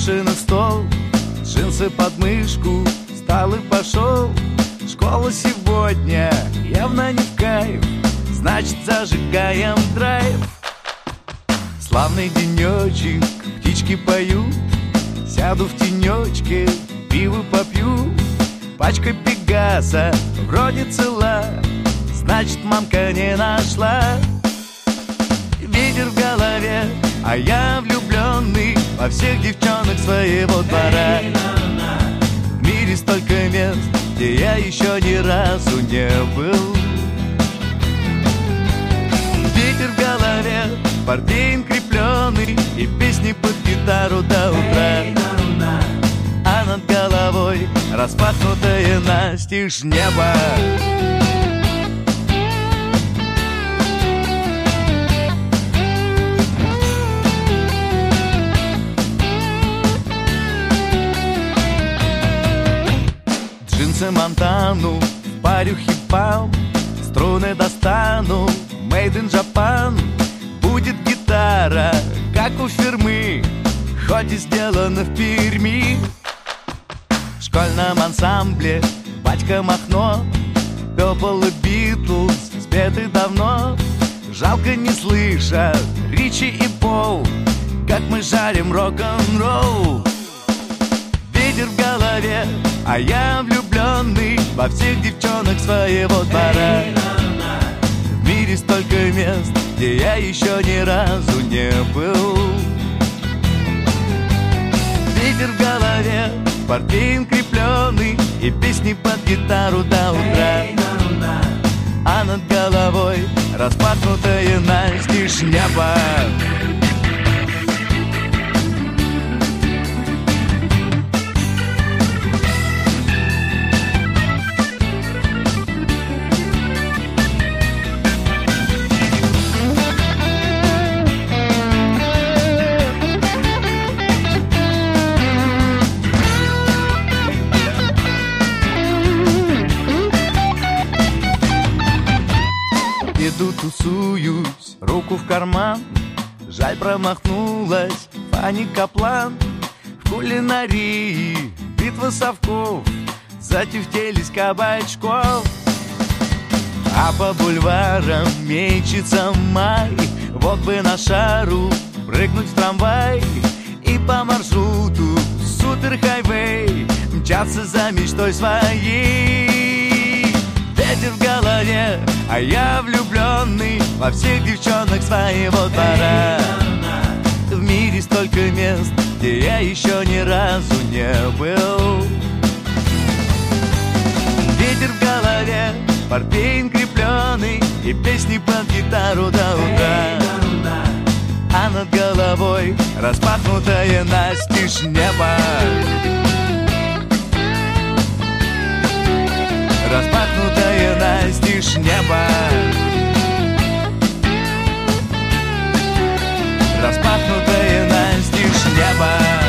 Уши на стол, джинсы под мышку, встал и пошел. Школа сегодня явно не в кайф, значит зажигаем драйв. Славный денечек, птички поют, сяду в тенечке, пиво попью. Пачка Пегаса вроде цела, значит мамка не нашла. Ветер в голове, а я влюбленный во всех девчонок своего двора. В мире столько мест, где я еще ни разу не был. Ветер в голове, портвейн крепленый и песни под гитару до утра. А над головой распахнутое настежь небо. Джинсы Монтану, парю хип-хап, струны достану, made in Japan. Будет гитара, как у фирмы, хоть и сделана в Перми. В школьном ансамбле батька Махно, Purple и Beatles спеты давно. Жалко не слышат Ричи и Пол, как мы жарим рок-н-ролл. Ветер в голове, а я влюбленный во всех девчонок своего двора. В мире столько мест, где я еще ни разу не был. Ветер в голове, портвейн крепленый и песни под гитару до утра. А над головой распахнутое настежь небо. Иду, тусуюсь, руку в карман. Жаль, промахнулась Фанни Каплан. В кулинарии битва совков, затюфтелись кабачков. А по бульварам мечется май. Вот бы на шару прыгнуть в трамвай и по маршруту суперхайвей мчаться за мечтой своей. Ветер в голове, а я влюбленный во всех девчонок своего двора. В мире столько мест, где я еще ни разу не был. Ветер в голове, портвейн крепленый и песни под гитару до утра. А над головой распахнутое настежь небо. Распахнутое настежь небо. Распахнутое настежь небо.